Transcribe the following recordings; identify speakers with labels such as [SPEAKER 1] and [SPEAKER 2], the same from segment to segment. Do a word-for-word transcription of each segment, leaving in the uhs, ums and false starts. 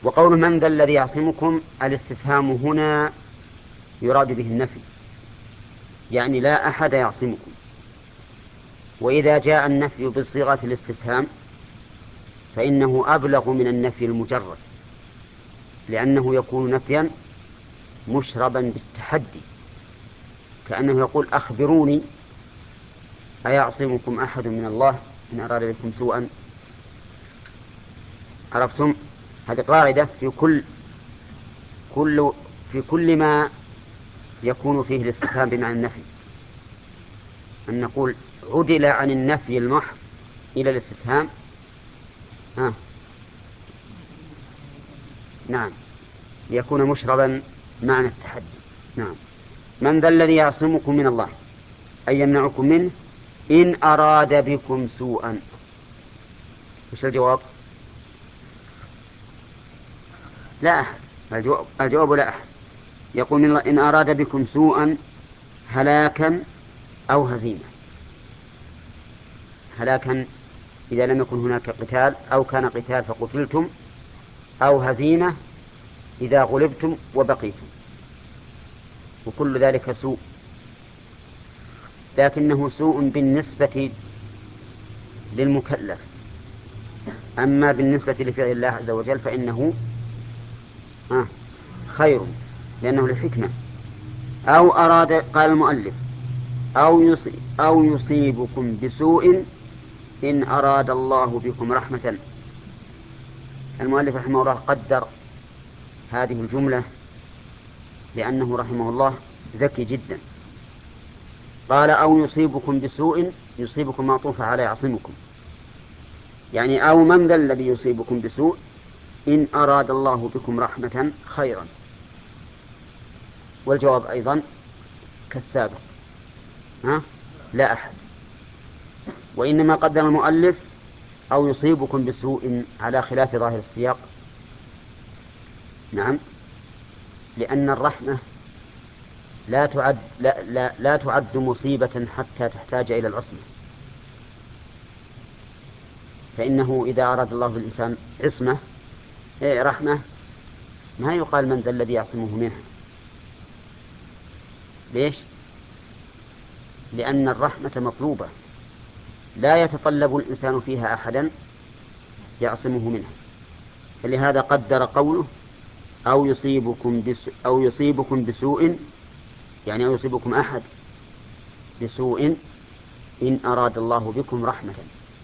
[SPEAKER 1] وقول من ذا الذي يعصمكم، الاستفهام هنا يراد به النفي، يعني لا أحد يعصمكم. وإذا جاء النفي بصيغة الاستفهام فإنه أبلغ من النفي المجرد، لأنه يكون نفيا مشربا بالتحدي، كأنه يقول أخبروني أيعصمكم أحد من الله إن أراد بكم سوءا. عرفتم؟ هذه قاعدة في كل كل في كل ما يكون فيه الاستفهام بمعنى النفي، أن نقول عدل عن النفي المحض إلى الاستفهام. آه. نعم، ليكون مشربا معنى التحدي. نعم. من ذا الذي يعصمكم من الله أي يمنعكم منه إن أراد بكم سوءا. وش الجواب؟ لا أحد. الجواب, الجواب لا أحد. يقول من الله إن أراد بكم سوءا هلاكا أو هزيمة. هلاكا إذا لم يكن هناك قتال أو كان قتال فقتلتم، أو هزيمة إذا غلبتم وبقيتم، وكل ذلك سوء، لكنه سوء بالنسبة للمكلف، أما بالنسبة لفعل الله عز وجل فإنه آه خير، لأنه لحكمة. أو أراد، قال المؤلف أو يصيب أو يصيبكم بسوء إن أراد الله بكم رحمة. المؤلف رحمه الله قدر هذه الجملة لأنه رحمه الله ذكي جدا. قال أو يصيبكم بسوء، يصيبكم معطوفة على يعصمكم، يعني أو من ذا الذي يصيبكم بسوء إن أراد الله بكم رحمة خيرا. والجواب أيضا كالسابق، ها؟ لا أحد. وإنما قدم المؤلف أو يصيبكم بسوء على خلاف ظاهر السياق. نعم، لأن الرحمة لا تعد لا, لا, لا تعد مصيبة حتى تحتاج إلى العصمة، فإنه إذا أراد الله بالإنسان عصمة إيه رحمة ما يقال من ذا الذي يعصمه منها. ليش؟ لأن الرحمة مطلوبة لا يتطلب الإنسان فيها أحدا يعصمه منها، فلهذا قدر قوله أو يصيبكم بسوء أو يصيبكم بسوء، يعني أو يصيبكم أحد بسوء إن أراد الله بكم رحمة.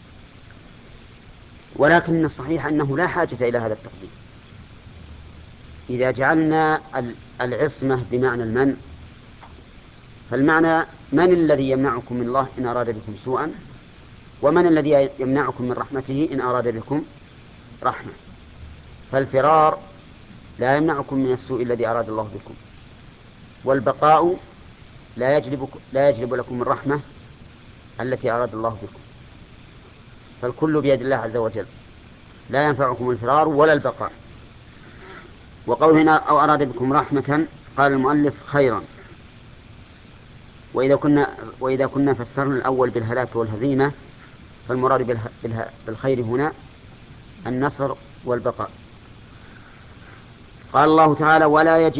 [SPEAKER 1] ولكن الصحيح أنه لا حاجة إلى هذا التقدير. إذا جعلنا العصمة بمعنى المنع، فالمعنى من الذي يمنعكم من الله إن أراد بكم سوءا، ومن الذي يمنعكم من رحمته إن أراد بكم رحمة. فالفرار لا يمنعكم من السوء الذي أراد الله بكم، والبقاء لا يجلب, لا يجلب لكم الرحمة التي أراد الله بكم. فالكل بيد الله عز وجل، لا ينفعكم الفرار ولا البقاء. وقول هنا أو أراد بكم رحمة، قال المؤلف خيرا. وإذا كنا, وإذا كنا فسرنا الأول بالهلاك والهزيمة فالمراد بالها بالها بالخير هنا النصر والبقاء. قال الله تعالى ولا يجب